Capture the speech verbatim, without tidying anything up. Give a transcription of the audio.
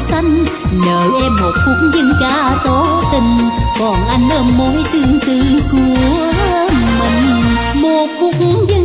xanh, nợ em một phút dân ca tỏ tình, còn anh ôm mối tương tư của mình. Một phút dân